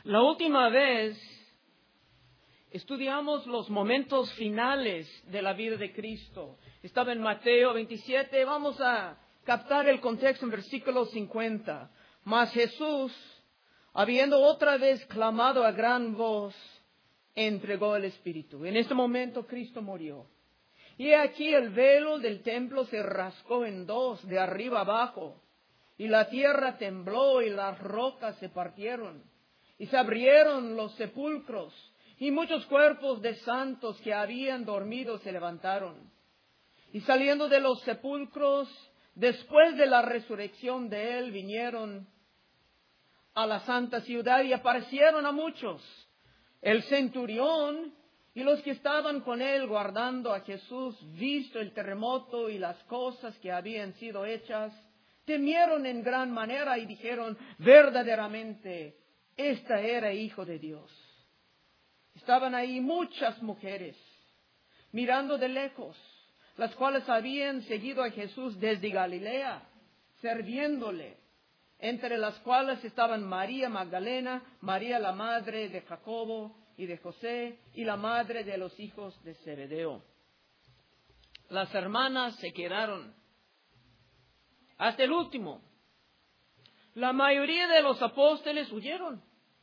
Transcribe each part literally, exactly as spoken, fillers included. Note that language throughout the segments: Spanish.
La última vez estudiamos los momentos finales de la vida de Cristo. Estaba en Mateo veintisiete. Vamos a captar el contexto en versículo cincuenta. Mas Jesús, habiendo otra vez clamado a gran voz, entregó el Espíritu. En este momento Cristo murió. Y aquí el velo del templo se rascó en dos, de arriba abajo. Y la tierra tembló y las rocas se partieron. Y se abrieron los sepulcros. Y muchos cuerpos de santos que habían dormido se levantaron. Y saliendo de los sepulcros, después de la resurrección de él, vinieron a la santa ciudad y aparecieron a muchos. El centurión y los que estaban con él guardando a Jesús, visto el terremoto y las cosas que habían sido hechas, temieron en gran manera y dijeron: verdaderamente, este era Hijo de Dios. Estaban ahí muchas mujeres, mirando de lejos, las cuales habían seguido a Jesús desde Galilea, sirviéndole, entre las cuales estaban María Magdalena, María la madre de Jacobo y de José, y la madre de los hijos de Zebedeo. Las hermanas se quedaron hasta el último. La mayoría de los apóstoles huyeron.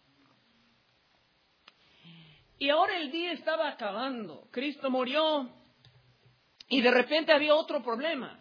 Y ahora el día estaba acabando. Cristo murió y de repente había otro problema.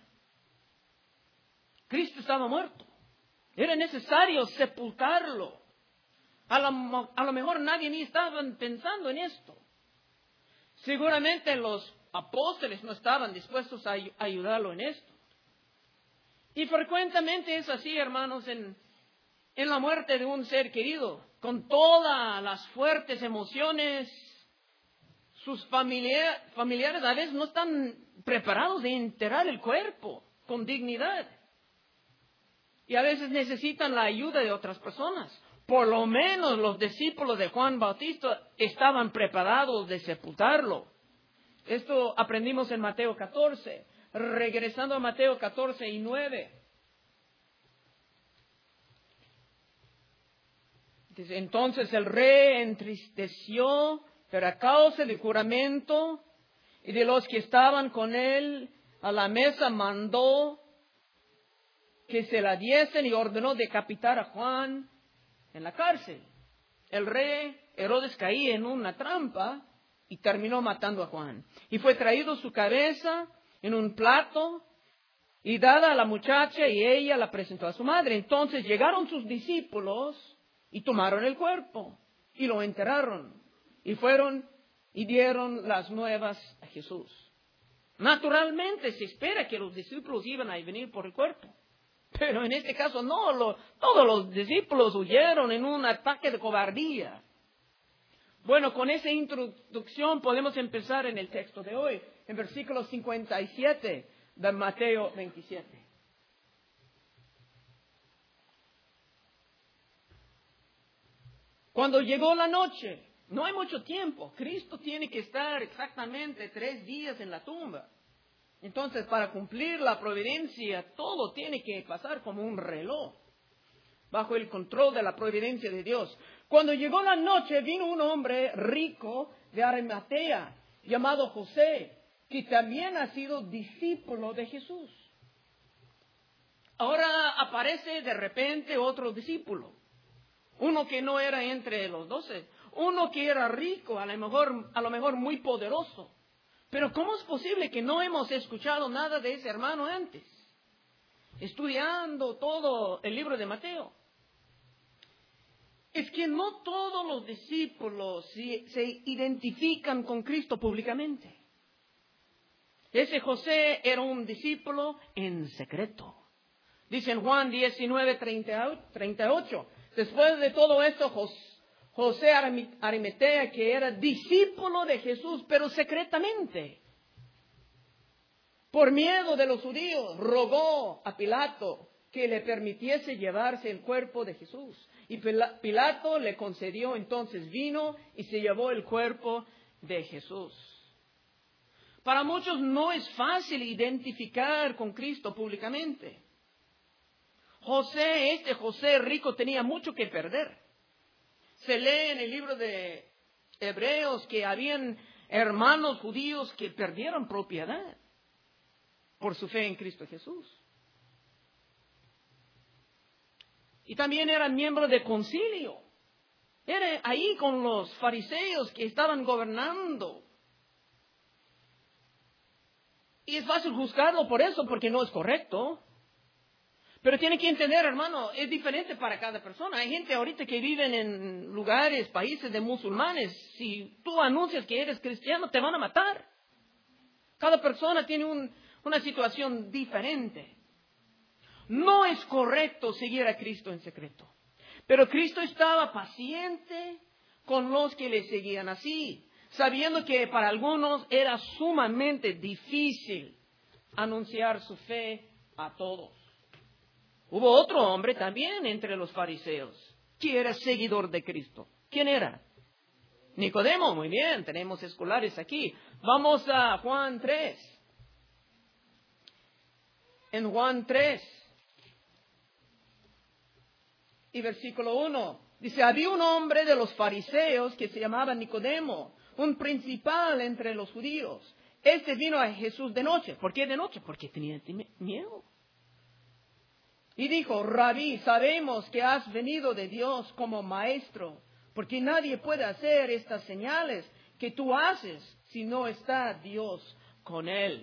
Cristo estaba muerto. Era necesario sepultarlo. A lo, a lo mejor nadie ni estaba pensando en esto. Seguramente los apóstoles no estaban dispuestos a ayudarlo en esto. Y frecuentemente es así, hermanos, en, en la muerte de un ser querido. Con todas las fuertes emociones, sus familia, familiares a veces no están preparados de enterrar el cuerpo con dignidad. Y a veces necesitan la ayuda de otras personas. Por lo menos los discípulos de Juan Bautista estaban preparados de sepultarlo. Esto aprendimos en Mateo catorce. Regresando a Mateo catorce y nueve. Entonces el rey entristeció, pero a causa del juramento y de los que estaban con él a la mesa, mandó que se la diesen y ordenó decapitar a Juan en la cárcel. El rey Herodes caía en una trampa y terminó matando a Juan. Y fue traído su cabeza en un plato y dada a la muchacha, y ella la presentó a su madre. Entonces llegaron sus discípulos y tomaron el cuerpo y lo enterraron. Y fueron y dieron las nuevas a Jesús. Naturalmente se espera que los discípulos iban a venir por el cuerpo. Pero en este caso no, lo, todos los discípulos huyeron en un ataque de cobardía. Bueno, con esa introducción podemos empezar en el texto de hoy, en versículo cincuenta y siete de Mateo veintisiete. Cuando llegó la noche, no hay mucho tiempo. Cristo tiene que estar exactamente tres días en la tumba. Entonces, para cumplir la providencia, todo tiene que pasar como un reloj, bajo el control de la providencia de Dios. Cuando llegó la noche, vino un hombre rico de Arimatea, llamado José, que también ha sido discípulo de Jesús. Ahora aparece de repente otro discípulo, uno que no era entre los doce, uno que era rico, a lo mejor, a lo mejor muy poderoso. Pero ¿cómo es posible que no hemos escuchado nada de ese hermano antes? Estudiando todo el libro de Mateo. Es que no todos los discípulos se, se identifican con Cristo públicamente. Ese José era un discípulo en secreto. Dice en Juan diecinueve, treinta y ocho. Después de todo esto, José, José Arimatea, que era discípulo de Jesús, pero secretamente, por miedo de los judíos, rogó a Pilato que le permitiese llevarse el cuerpo de Jesús. Y Pilato le concedió, entonces vino y se llevó el cuerpo de Jesús. Para muchos no es fácil identificar con Cristo públicamente. José, este José rico, tenía mucho que perder. Se lee en el libro de Hebreos que habían hermanos judíos que perdieron propiedad por su fe en Cristo Jesús. Y también eran miembros de concilio. Era ahí con los fariseos que estaban gobernando. Y es fácil juzgarlo por eso, porque no es correcto. Pero tiene que entender, hermano, es diferente para cada persona. Hay gente ahorita que viven en lugares, países de musulmanes. Si tú anuncias que eres cristiano, te van a matar. Cada persona tiene un, una situación diferente. No es correcto seguir a Cristo en secreto. Pero Cristo estaba paciente con los que le seguían así, sabiendo que para algunos era sumamente difícil anunciar su fe a todos. Hubo otro hombre también entre los fariseos, que era seguidor de Cristo. ¿Quién era? Nicodemo. Muy bien, tenemos escolares aquí. Vamos a Juan tres. En Juan tres y versículo uno, dice, había un hombre de los fariseos que se llamaba Nicodemo, un principal entre los judíos. Este vino a Jesús de noche. ¿Por qué de noche? Porque tenía miedo. Y dijo, Rabí, sabemos que has venido de Dios como maestro, porque nadie puede hacer estas señales que tú haces si no está Dios con él.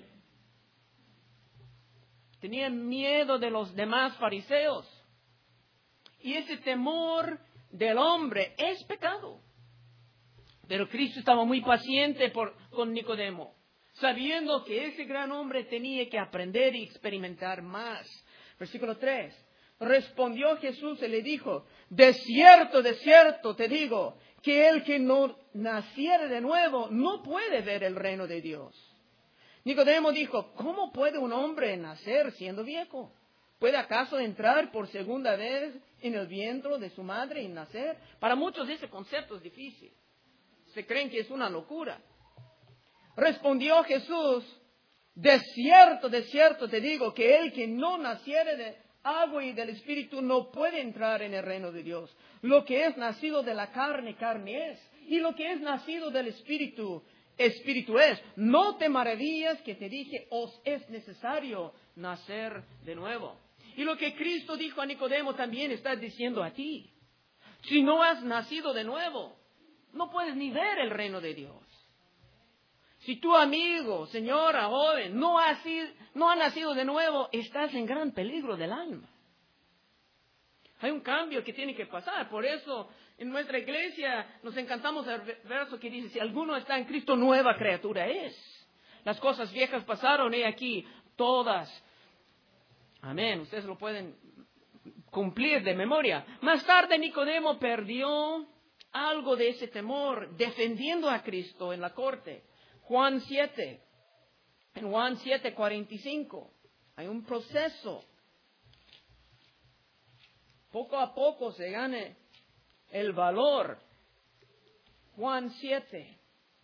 Tenía miedo de los demás fariseos. Y ese temor del hombre es pecado. Pero Cristo estaba muy paciente por, con Nicodemo, sabiendo que ese gran hombre tenía que aprender y experimentar más. Versículo tres. Respondió Jesús y le dijo, de cierto, de cierto te digo, que el que no naciere de nuevo no puede ver el reino de Dios. Nicodemo dijo, ¿cómo puede un hombre nacer siendo viejo? ¿Puede acaso entrar por segunda vez en el vientre de su madre y nacer? Para muchos ese concepto es difícil. Se creen que es una locura. Respondió Jesús, de cierto, de cierto te digo, que el que no naciere de agua y del Espíritu no puede entrar en el reino de Dios. Lo que es nacido de la carne, carne es. Y lo que es nacido del Espíritu, Espíritu es. No te maravillas que te dije, os es necesario nacer de nuevo. Y lo que Cristo dijo a Nicodemo también está diciendo a ti. Si no has nacido de nuevo, no puedes ni ver el reino de Dios. Si tu amigo, señora, joven, no ha, sido, no ha nacido de nuevo, estás en gran peligro del alma. Hay un cambio que tiene que pasar. Por eso, en nuestra iglesia nos encantamos el verso que dice, si alguno está en Cristo, nueva criatura es. Las cosas viejas pasaron, y aquí todas. Amén. Ustedes lo pueden cumplir de memoria. Más tarde, Nicodemo perdió algo de ese temor, defendiendo a Cristo en la corte. Juan siete, en Juan siete, cuarenta y cinco, hay un proceso. Poco a poco se gane el valor. Juan siete.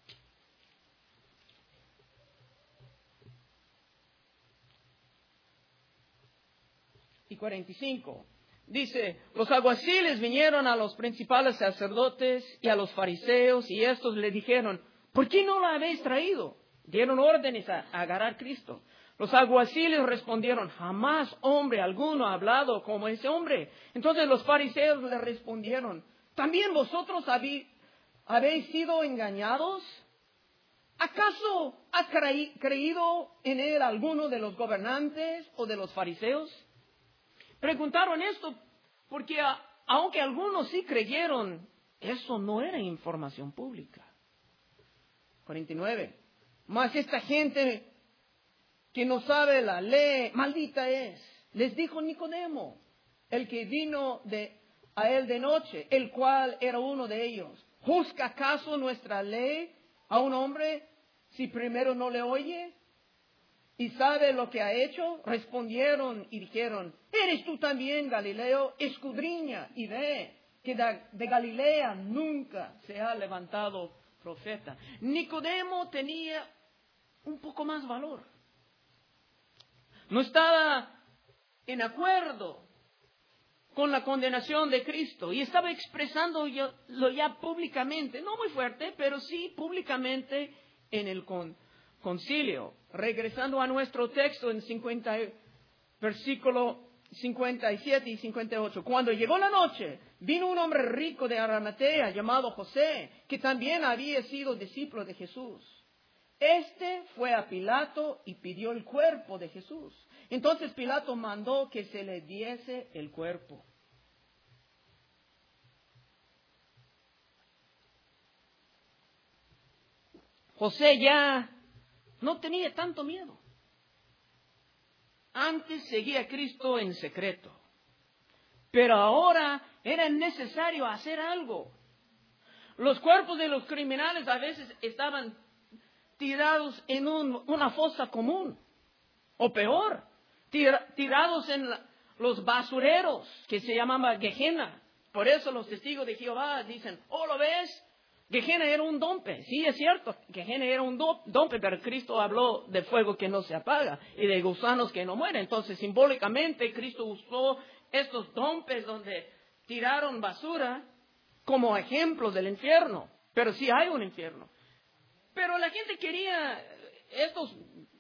Y cuarenta y cinco. Dice, los alguaciles vinieron a los principales sacerdotes y a los fariseos, y estos le dijeron, ¿por qué no la habéis traído? Dieron órdenes a, a agarrar a Cristo. Los alguaciles respondieron, jamás hombre alguno ha hablado como ese hombre. Entonces los fariseos le respondieron, ¿también vosotros habéis, habéis sido engañados? ¿Acaso ha creí, creído en él alguno de los gobernantes o de los fariseos? Preguntaron esto porque a, aunque algunos sí creyeron, eso no era información pública. cuarenta y nueve. Mas esta gente que no sabe la ley, maldita es. Les dijo Nicodemo, el que vino de, a él de noche, el cual era uno de ellos. ¿Juzga acaso nuestra ley a un hombre si primero no le oye? ¿Y sabe lo que ha hecho? Respondieron y dijeron, ¿eres tú también Galileo? Escudriña y ve que de, de Galilea nunca se ha levantado profeta. Nicodemo tenía un poco más valor. No estaba en acuerdo con la condenación de Cristo y estaba expresando lo ya públicamente, no muy fuerte, pero sí públicamente en el con, concilio. Regresando a nuestro texto en cincuenta, versículo cincuenta y siete y cincuenta y ocho. Cuando llegó la noche, vino un hombre rico de Arimatea llamado José, que también había sido discípulo de Jesús. Este fue a Pilato y pidió el cuerpo de Jesús. Entonces Pilato mandó que se le diese el cuerpo. José ya no tenía tanto miedo. Antes seguía a Cristo en secreto, pero ahora era necesario hacer algo. Los cuerpos de los criminales a veces estaban tirados en un, una fosa común, o peor, tira, tirados en la, los basureros, que se llamaba Gehenna. Por eso los testigos de Jehová dicen, oh, ¿lo ves? Gehenna era un dompe. Sí, es cierto, Gehenna era un dompe, pero Cristo habló de fuego que no se apaga y de gusanos que no mueren. Entonces, simbólicamente, Cristo usó estos dompes donde tiraron basura como ejemplos del infierno. Pero sí hay un infierno. Pero la gente quería, estos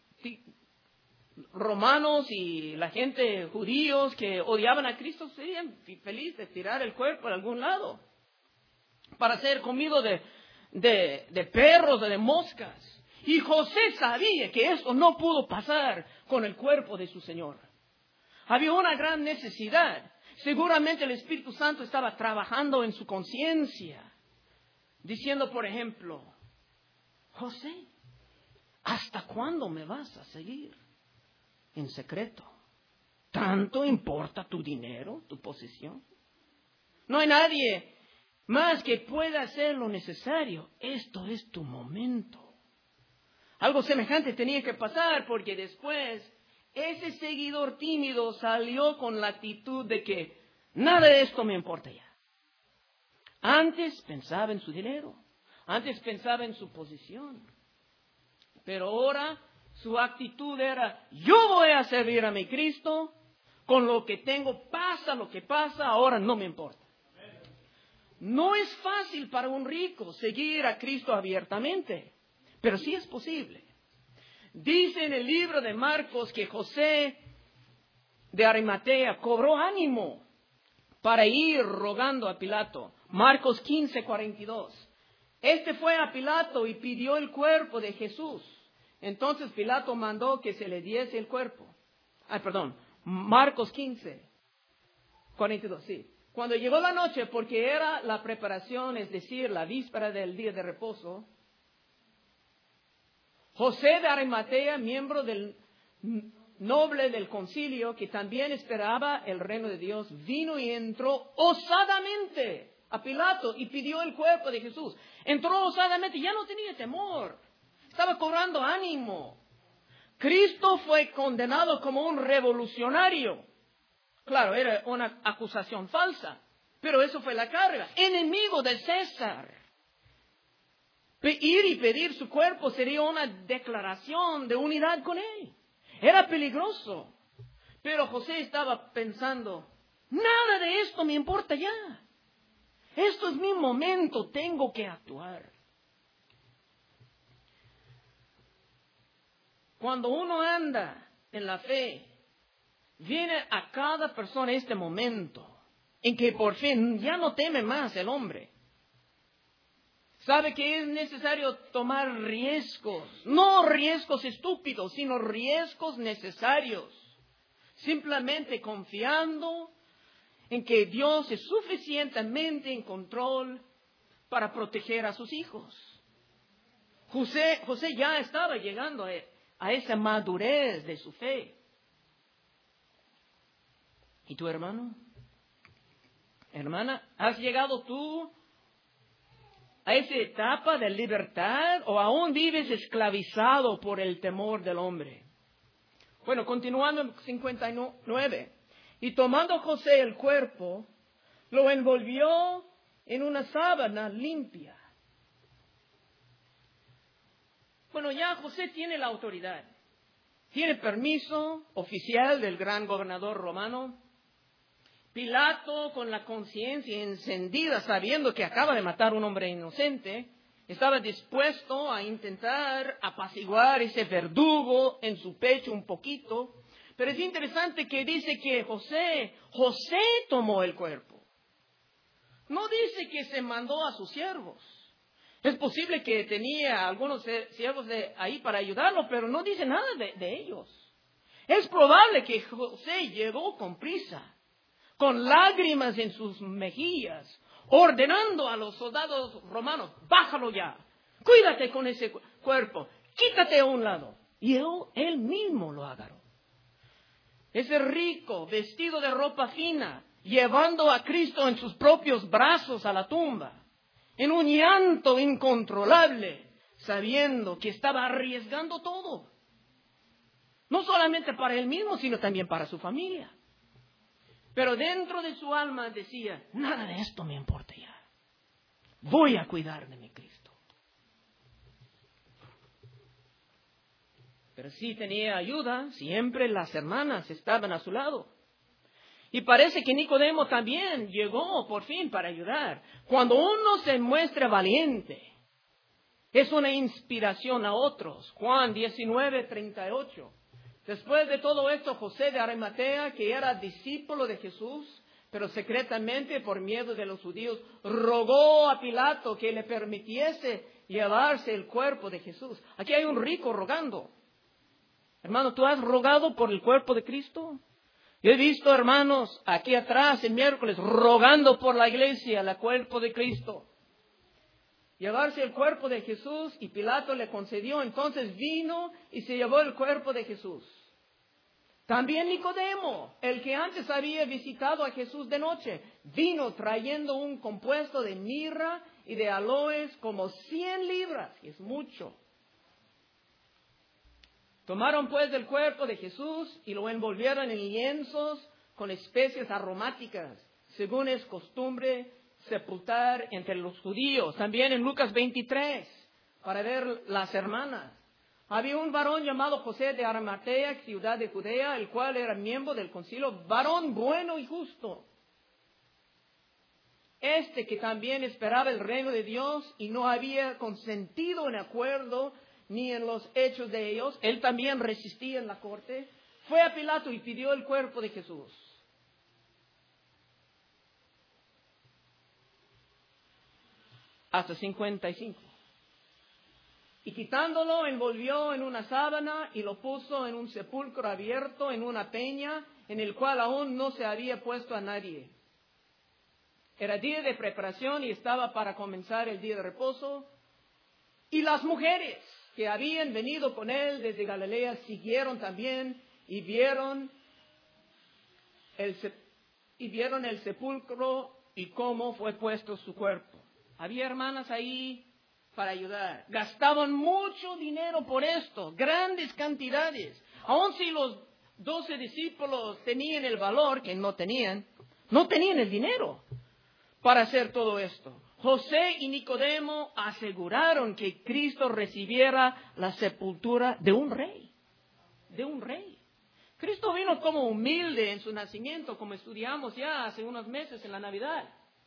romanos y la gente judíos que odiaban a Cristo serían felices de tirar el cuerpo a algún lado para ser comido de, de, de perros o de moscas. Y José sabía que esto no pudo pasar con el cuerpo de su Señor. Había una gran necesidad. Seguramente el Espíritu Santo estaba trabajando en su conciencia, diciendo, por ejemplo, José, ¿hasta cuándo me vas a seguir en secreto? ¿Tanto importa tu dinero, tu posición? No hay nadie más que pueda hacer lo necesario. Esto es tu momento. Algo semejante tenía que pasar porque después ese seguidor tímido salió con la actitud de que nada de esto me importa ya. Antes pensaba en su dinero, antes pensaba en su posición, pero ahora su actitud era, yo voy a servir a mi Cristo, con lo que tengo, pasa lo que pasa, ahora no me importa. No es fácil para un rico seguir a Cristo abiertamente, pero sí es posible. Dice en el libro de Marcos que José de Arimatea cobró ánimo para ir rogando a Pilato. Marcos quince, cuarenta y dos. Este fue a Pilato y pidió el cuerpo de Jesús. Entonces Pilato mandó que se le diese el cuerpo. Ay, perdón, Marcos quince, cuarenta y dos, sí. Cuando llegó la noche, porque era la preparación, es decir, la víspera del día de reposo, José de Arimatea, miembro del noble del concilio, que también esperaba el reino de Dios, vino y entró osadamente a Pilato y pidió el cuerpo de Jesús. Entró osadamente, ya no tenía temor, estaba cobrando ánimo. Cristo fue condenado como un revolucionario. Claro, era una acusación falsa, pero eso fue la carga. Enemigo de César. Ir y pedir su cuerpo sería una declaración de unidad con él. Era peligroso. Pero José estaba pensando, nada de esto me importa ya. Esto es mi momento, tengo que actuar. Cuando uno anda en la fe, viene a cada persona este momento en que por fin ya no teme más el hombre. Sabe que es necesario tomar riesgos, no riesgos estúpidos, sino riesgos necesarios. Simplemente confiando en que Dios es suficientemente en control para proteger a sus hijos. José, José ya estaba llegando a, a esa madurez de su fe. ¿Y tu hermano? Hermana, ¿has llegado tú a esa etapa de libertad o aún vives esclavizado por el temor del hombre? Bueno, continuando en cincuenta y nueve. Y tomando José el cuerpo, lo envolvió en una sábana limpia. Bueno, ya José tiene la autoridad. Tiene permiso oficial del gran gobernador romano. Pilato, con la conciencia encendida, sabiendo que acaba de matar a un hombre inocente, estaba dispuesto a intentar apaciguar ese verdugo en su pecho un poquito. Pero es interesante que dice que José, José tomó el cuerpo. No dice que se mandó a sus siervos. Es posible que tenía algunos siervos de ahí para ayudarlo, pero no dice nada de, de ellos. Es probable que José llegó con prisa, con lágrimas en sus mejillas, ordenando a los soldados romanos, bájalo ya, cuídate con ese cuerpo, quítate a un lado. Y él, él mismo lo agarró. Ese rico, vestido de ropa fina, llevando a Cristo en sus propios brazos a la tumba, en un llanto incontrolable, sabiendo que estaba arriesgando todo. No solamente para él mismo, sino también para su familia. Pero dentro de su alma decía, nada de esto me importa ya. Voy a cuidar de mi Cristo. Pero sí tenía ayuda, siempre las hermanas estaban a su lado. Y parece que Nicodemo también llegó por fin para ayudar. Cuando uno se muestra valiente, es una inspiración a otros. Juan diecinueve, treinta y ocho. Después de todo esto, José de Arimatea, que era discípulo de Jesús, pero secretamente por miedo de los judíos, rogó a Pilato que le permitiese llevarse el cuerpo de Jesús. Aquí hay un rico rogando. Hermano, ¿tú has rogado por el cuerpo de Cristo? Yo he visto hermanos aquí atrás el miércoles rogando por la iglesia, el cuerpo de Cristo. Llevarse el cuerpo de Jesús y Pilato le concedió, entonces vino y se llevó el cuerpo de Jesús. También Nicodemo, el que antes había visitado a Jesús de noche, vino trayendo un compuesto de mirra y de aloes como cien libras, y es mucho. Tomaron pues el cuerpo de Jesús y lo envolvieron en lienzos con especies aromáticas, según es costumbre sepultar entre los judíos. También en Lucas veintitrés, para ver las hermanas. Había un varón llamado José de Arimatea, ciudad de Judea, el cual era miembro del concilio, varón bueno y justo. Este que también esperaba el reino de Dios y no había consentido en acuerdo ni en los hechos de ellos, él también resistía en la corte, fue a Pilato y pidió el cuerpo de Jesús. Hasta cincuenta y cinco. Y quitándolo, envolvió en una sábana y lo puso en un sepulcro abierto, en una peña, en el cual aún no se había puesto a nadie. Era día de preparación y estaba para comenzar el día de reposo. Y las mujeres que habían venido con él desde Galilea siguieron también y vieron el, y vieron el sepulcro y cómo fue puesto su cuerpo. Había hermanas ahí para ayudar. Gastaban mucho dinero por esto, grandes cantidades. Aun si los doce discípulos tenían el valor, que no tenían, no tenían el dinero para hacer todo esto. José y Nicodemo aseguraron que Cristo recibiera la sepultura de un rey, de un rey. Cristo vino como humilde en su nacimiento, como estudiamos ya hace unos meses en la Navidad.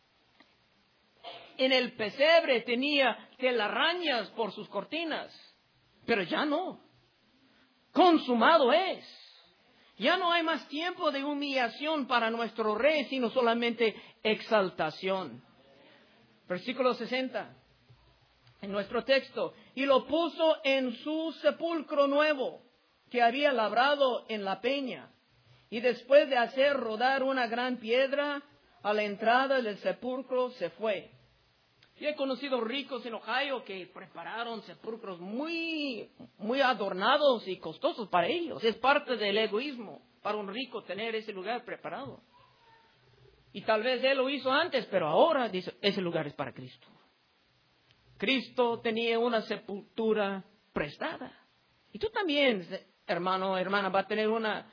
En el pesebre tenía telarañas por sus cortinas, pero ya no. Consumado es. Ya no hay más tiempo de humillación para nuestro rey, sino solamente exaltación. Versículo sesenta, en nuestro texto. Y lo puso en su sepulcro nuevo, que había labrado en la peña. Y después de hacer rodar una gran piedra a la entrada del sepulcro, se fue. Yo he conocido ricos en Ohio que prepararon sepulcros muy, muy adornados y costosos para ellos. Es parte del egoísmo para un rico tener ese lugar preparado. Y tal vez él lo hizo antes, pero ahora dice, ese lugar es para Cristo. Cristo tenía una sepultura prestada. Y tú también, hermano, hermana, vas a tener una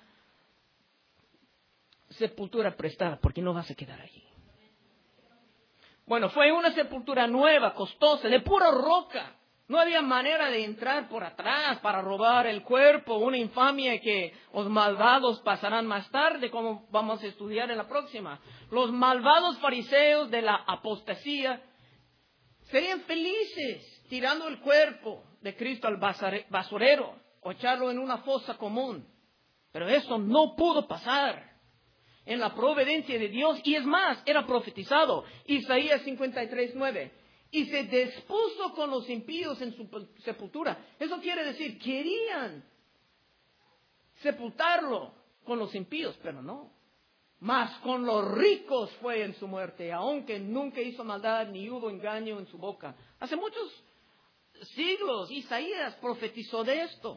sepultura prestada, porque no vas a quedar allí. Bueno, fue una sepultura nueva, costosa, de pura roca. No había manera de entrar por atrás para robar el cuerpo, una infamia que los malvados pasarán más tarde, como vamos a estudiar en la próxima. Los malvados fariseos de la apostasía serían felices tirando el cuerpo de Cristo al basurero o echarlo en una fosa común. Pero eso no pudo pasar en la providencia de Dios, y es más, era profetizado. Isaías cincuenta y tres, nueve. Y se despuso con los impíos en su sepultura. Eso quiere decir, querían sepultarlo con los impíos, pero no. Mas con los ricos fue en su muerte, aunque nunca hizo maldad ni hubo engaño en su boca. Hace muchos siglos Isaías profetizó de esto.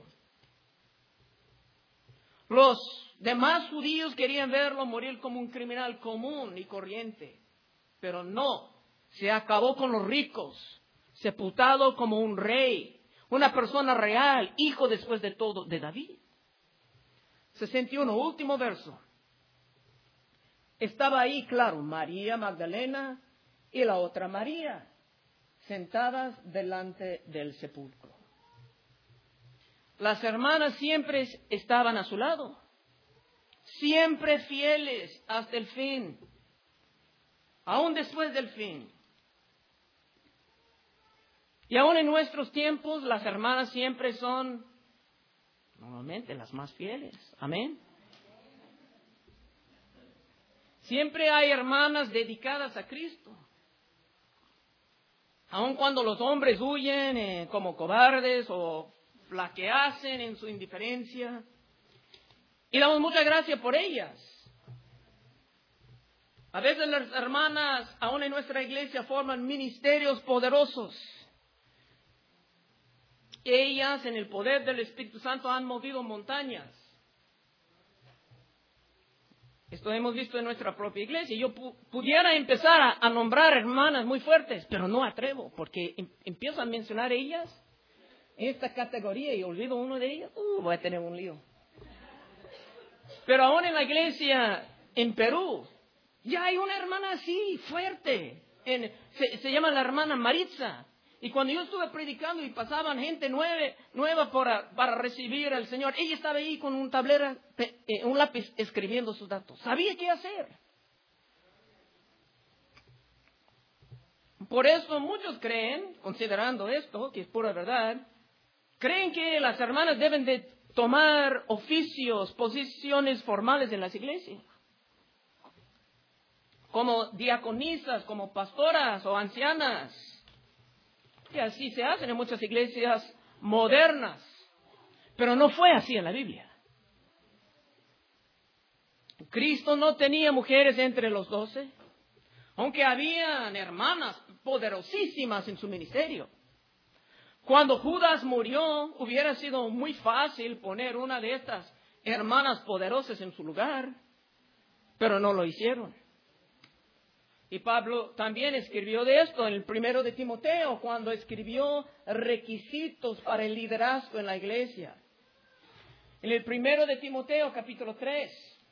Los demás judíos querían verlo morir como un criminal común y corriente, pero no. Se acabó con los ricos, sepultado como un rey, una persona real, hijo después de todo de David. sesenta y uno, último verso. Estaba ahí, claro, María Magdalena y la otra María, sentadas delante del sepulcro. Las hermanas siempre estaban a su lado, siempre fieles hasta el fin, aún después del fin. Y aún en nuestros tiempos, las hermanas siempre son normalmente las más fieles. Amén. Siempre hay hermanas dedicadas a Cristo. Aun cuando los hombres huyen eh, como cobardes o flaqueacen en su indiferencia. Y damos mucha gracia por ellas. A veces las hermanas, aún en nuestra iglesia, forman ministerios poderosos. Ellas, en el poder del Espíritu Santo, han movido montañas. Esto hemos visto en nuestra propia iglesia. Yo pu- pudiera empezar a, a nombrar hermanas muy fuertes, pero no atrevo, porque em- empiezo a mencionar ellas en esta categoría y olvido uno de ellas, uh, voy a tener un lío. Pero aún en la iglesia en Perú, ya hay una hermana así, fuerte. En, se, se llama la hermana Maritza. Y cuando yo estuve predicando y pasaban gente nueve, nueva para, para recibir al Señor, ella estaba ahí con un tablero, eh, un lápiz escribiendo sus datos. Sabía qué hacer. Por eso muchos creen, considerando esto, que es pura verdad, creen que las hermanas deben de tomar oficios, posiciones formales en las iglesias. Como diaconisas, como pastoras o ancianas. Y así se hacen en muchas iglesias modernas. Pero no fue así en la Biblia. Cristo no tenía mujeres entre los doce, aunque habían hermanas poderosísimas en su ministerio. Cuando Judas murió, hubiera sido muy fácil poner una de estas hermanas poderosas en su lugar, pero no lo hicieron. Y Pablo también escribió de esto en el primero de Timoteo, cuando escribió requisitos para el liderazgo en la iglesia. En el primero de Timoteo, capítulo tres.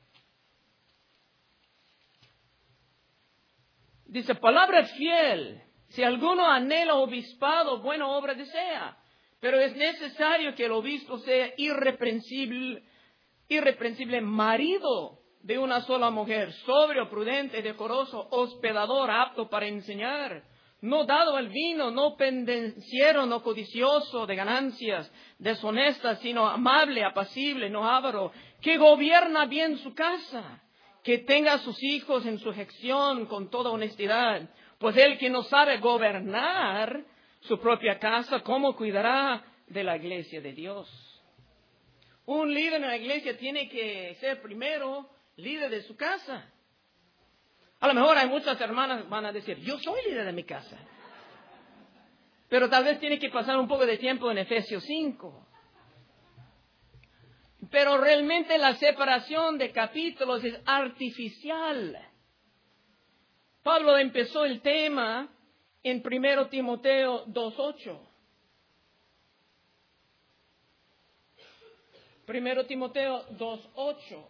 Dice, palabra fiel, si alguno anhela obispado, buena obra desea. Pero es necesario que el obispo sea irreprensible, irreprensible marido de una sola mujer, sobrio, prudente, decoroso, hospedador, apto para enseñar, no dado al vino, no pendenciero, no codicioso de ganancias deshonestas, sino amable, apacible, no avaro, que gobierna bien su casa, que tenga a sus hijos en sujeción con toda honestidad, pues el que no sabe gobernar su propia casa, ¿cómo cuidará de la iglesia de Dios? Un líder en la iglesia tiene que ser primero líder de su casa. A lo mejor hay muchas hermanas que van a decir, yo soy líder de mi casa. Pero tal vez tiene que pasar un poco de tiempo en Efesios cinco. Pero realmente la separación de capítulos es artificial. Pablo empezó el tema en primero Timoteo dos ocho. primero Timoteo dos ocho.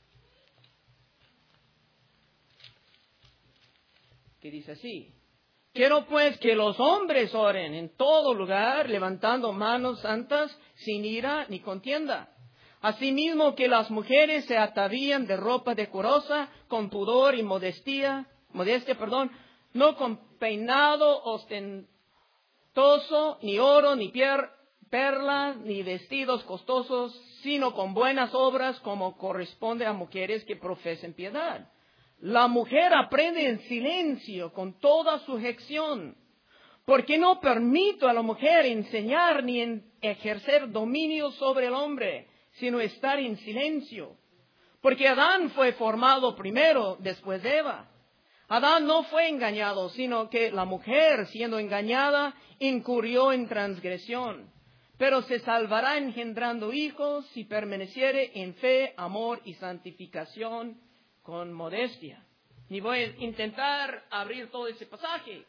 Que dice así, Quiero pues que los hombres oren en todo lugar, levantando manos santas, sin ira ni contienda. Asimismo que las mujeres se atavían de ropa decorosa, con pudor y modestia, modestia, perdón, no con peinado ostentoso, ni oro, ni pier, perlas, ni vestidos costosos, sino con buenas obras, como corresponde a mujeres que profesen piedad. La mujer aprende en silencio, con toda sujeción, porque no permito a la mujer enseñar ni en ejercer dominio sobre el hombre, sino estar en silencio. Porque Adán fue formado primero, después de Eva. Adán no fue engañado, sino que la mujer, siendo engañada, incurrió en transgresión. Pero se salvará engendrando hijos si permaneciere en fe, amor y santificación con modestia. Ni voy a intentar abrir todo ese pasaje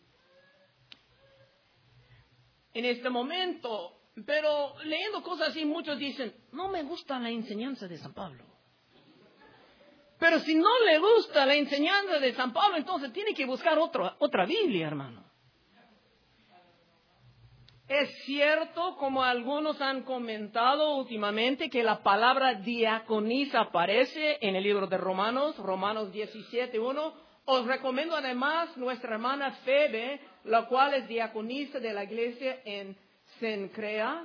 en este momento, pero leyendo cosas así, muchos dicen, no me gusta la enseñanza de San Pablo. Pero si no le gusta la enseñanza de San Pablo, entonces tiene que buscar otro, otra Biblia, hermano. Es cierto, como algunos han comentado últimamente, que la palabra diaconisa aparece en el libro de Romanos, Romanos diecisiete uno. Os recomiendo además nuestra hermana Febe, la cual es diaconisa de la iglesia en Cencrea,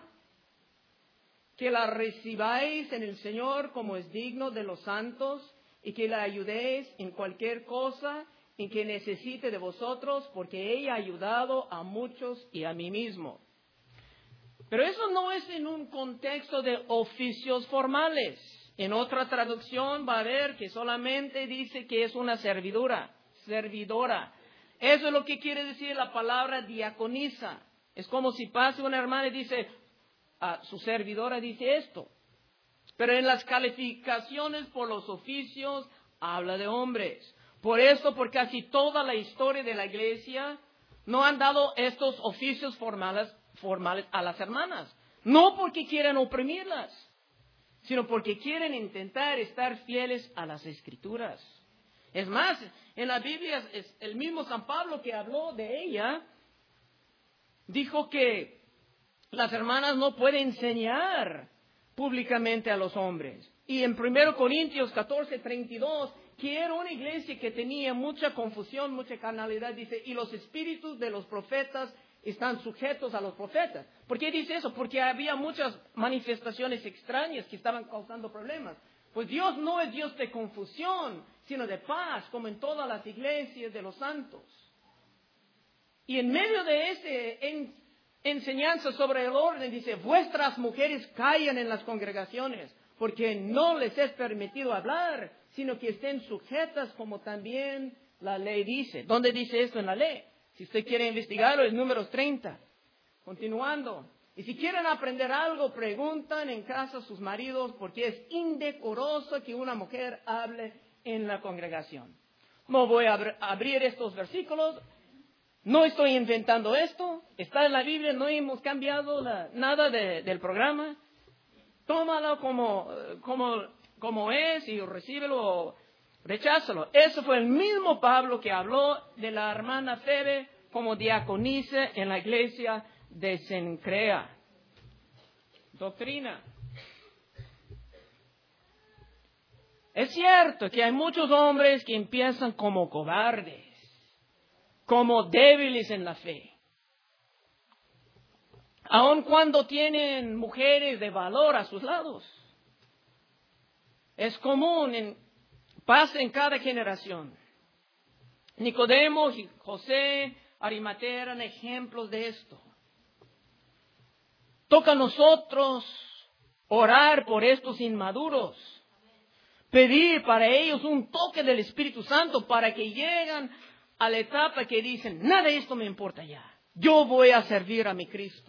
que la recibáis en el Señor como es digno de los santos y que la ayudéis en cualquier cosa en que necesite de vosotros, porque ella ha ayudado a muchos y a mí mismo. Pero eso no es en un contexto de oficios formales. En otra traducción va a ver que solamente dice que es una servidora, servidora. Eso es lo que quiere decir la palabra diaconisa. Es como si pase una hermana y dice, ah, su servidora dice esto. Pero en las calificaciones por los oficios habla de hombres. Por eso, por casi toda la historia de la iglesia, no han dado estos oficios formales, formales a las hermanas. No porque quieran oprimirlas, sino porque quieren intentar estar fieles a las Escrituras. Es más, en la Biblia es el mismo San Pablo que habló de ella, dijo que las hermanas no pueden enseñar públicamente a los hombres. Y en primero Corintios catorce, treinta y dos, que era una iglesia que tenía mucha confusión, mucha carnalidad, dice, y los espíritus de los profetas están sujetos a los profetas. ¿Por qué dice eso? Porque había muchas manifestaciones extrañas que estaban causando problemas. Pues Dios no es Dios de confusión, sino de paz, como en todas las iglesias de los santos. Y en medio de esa en, enseñanza sobre el orden, dice, vuestras mujeres callan en las congregaciones, porque no les es permitido hablar, sino que estén sujetas como también la ley dice. ¿Dónde dice esto en la ley? Si usted quiere investigarlo, es Números treinta. Continuando. Y si quieren aprender algo, preguntan en casa a sus maridos, porque es indecoroso que una mujer hable en la congregación. No voy a abr- abrir estos versículos. No estoy inventando esto. Está en la Biblia, no hemos cambiado la, nada de, del programa. Tómalo como, como, como es y recíbelo o recházalo. Eso fue el mismo Pablo que habló de la hermana Febe como diaconisa en la iglesia de Cencrea. Doctrina. Es cierto que hay muchos hombres que empiezan como cobardes, como débiles en la fe. Aun cuando tienen mujeres de valor a sus lados. Es común, en, pasa en cada generación. Nicodemo y José Arimatea eran ejemplos de esto. Toca a nosotros orar por estos inmaduros. Pedir para ellos un toque del Espíritu Santo para que lleguen a la etapa que dicen, nada de esto me importa ya. Yo voy a servir a mi Cristo.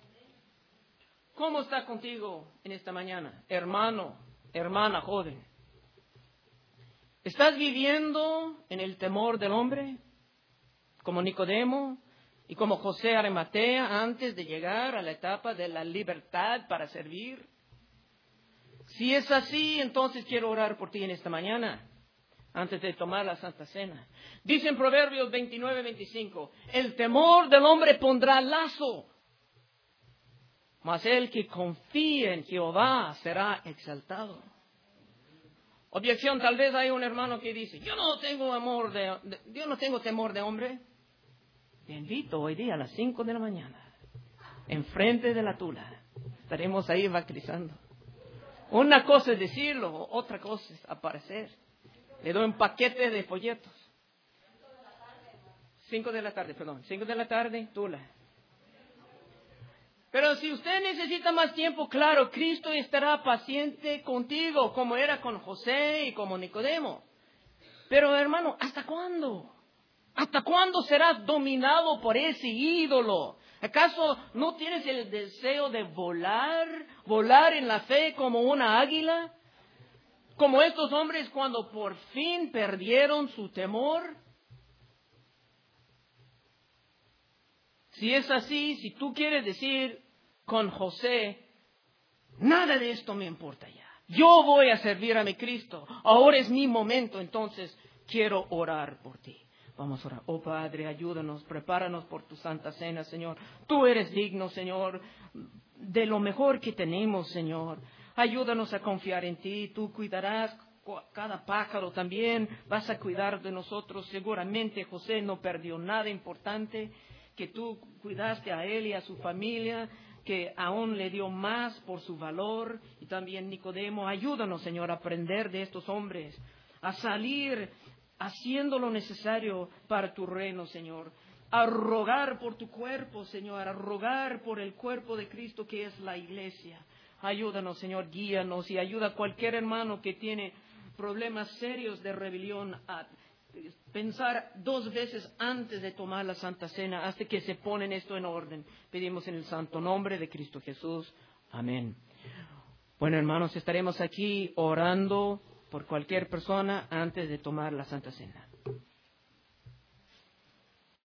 ¿Cómo está contigo en esta mañana, hermano, hermana joven? ¿Estás viviendo en el temor del hombre, como Nicodemo y como José Arimatea antes de llegar a la etapa de la libertad para servir? Si es así, entonces quiero orar por ti en esta mañana. antes de tomar la Santa Cena. Dice en Proverbios veintinueve, veinticinco, el temor del hombre pondrá lazo, mas el que confía en Jehová será exaltado. Objeción, tal vez hay un hermano que dice, yo no tengo amor de, de yo no tengo temor de hombre. Te invito hoy día a las cinco de la mañana, enfrente de la Tula. Estaremos ahí bautizando. Una cosa es decirlo, otra cosa es aparecer. Le doy un paquete de folletos. Cinco de la tarde, perdón. Cinco de la tarde, Tula. Pero si usted necesita más tiempo, claro, Cristo estará paciente contigo, como era con José y como Nicodemo. Pero hermano, ¿hasta cuándo? ¿Hasta cuándo serás dominado por ese ídolo? ¿Acaso no tienes el deseo de volar, volar en la fe como una águila? Como estos hombres cuando por fin perdieron su temor. Si es así, si tú quieres decir con José, nada de esto me importa ya. Yo voy a servir a mi Cristo. Ahora es mi momento, entonces quiero orar por ti. Vamos a orar. Oh Padre, ayúdanos, prepáranos por tu Santa Cena, Señor. Tú eres digno, Señor, de lo mejor que tenemos, Señor. Ayúdanos a confiar en ti. Tú cuidarás cada pájaro también. Vas a cuidar de nosotros. Seguramente José no perdió nada importante. Que tú cuidaste a él y a su familia. Que aún le dio más por su valor. Y también Nicodemo. Ayúdanos, Señor, a aprender de estos hombres. A salir haciendo lo necesario para tu reino, Señor. A rogar por tu cuerpo, Señor. A rogar por el cuerpo de Cristo que es la iglesia. Ayúdanos, Señor, guíanos y ayuda a cualquier hermano que tiene problemas serios de rebelión a pensar dos veces antes de tomar la Santa Cena hasta que se ponen esto en orden. Pedimos en el santo nombre de Cristo Jesús. Amén. Bueno, hermanos, estaremos aquí orando por cualquier persona antes de tomar la Santa Cena.